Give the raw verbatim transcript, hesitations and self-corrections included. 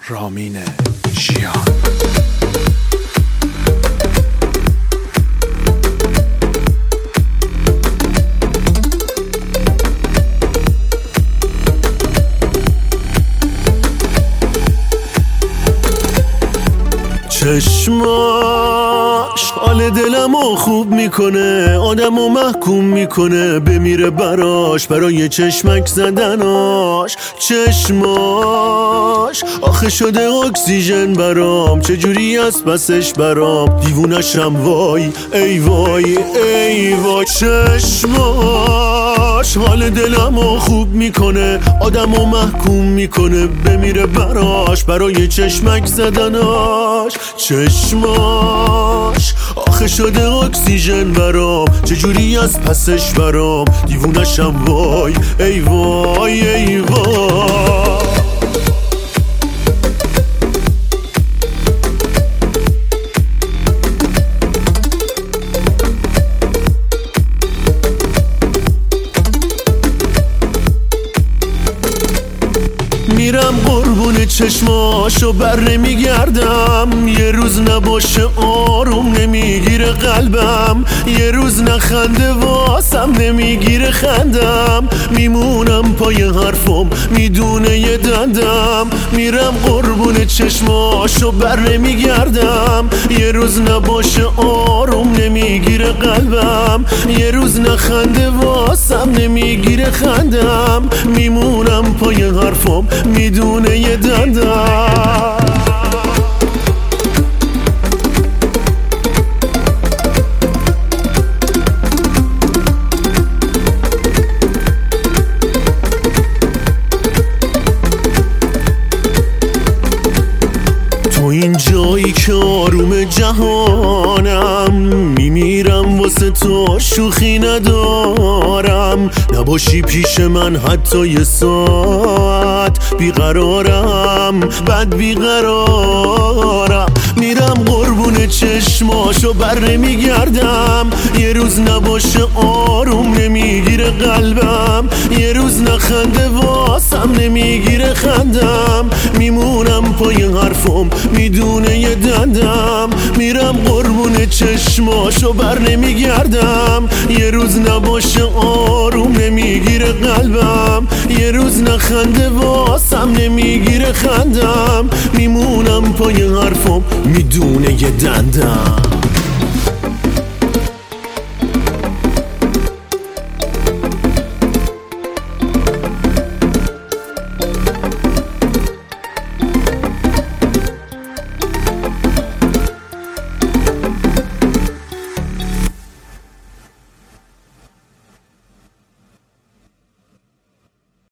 رامین ژیان. چشماش حال دلمو خوب میکنه، آدمو محکوم میکنه، بمیره براش برای چشمک زدناش. چشماش آخه شده اکسیژن برام، چجوری از پسش برام دیوونشم وای ای وای ای وای. چشماش حال دلمو خوب میکنه، آدمو محکوم میکنه، بمیره براش برای چشمک زدناش. چشماش آخه شده اکسیژن برام، چجوری از پسش برام دیوونشم وای ای وای ای وای. میرم قربون چشماشو بر نمیگردم، یه روز نباشه آروم نمیگیره قلبم، یه روز نخنده واسم نمیگیره خندم، میمونم پای حرفم میدونه یه دندم. میرم قربون چشماشو بر نمیگردم، یه روز نباشه آروم نمیگیره قلبم، یه روز نخنده واسم نمیگیره خندم، میمونم پای حرفم میدونه یه دندم. تو این جایی که آروم جهانم، میمیرم واسه تو شوخی ندارم، نباشی پیش من حتی یه ساعت بیقرارم بد بیقرارم. میرم قربون چشماشو بر نمیگردم، یه روز نباشه آروم نمیگیره قلبم، یه روز نخنده واسم نمیگیره خندم، میمونم پای حرفم میدونه یه دندم. میرم قربون چشماشو بر نمیگردم، یه روز نباشه آروم نمیگیره قلبم، یه روز نخنده واسم نمیگیره خندم، میمونم پای حرفم میدونه یه دندم.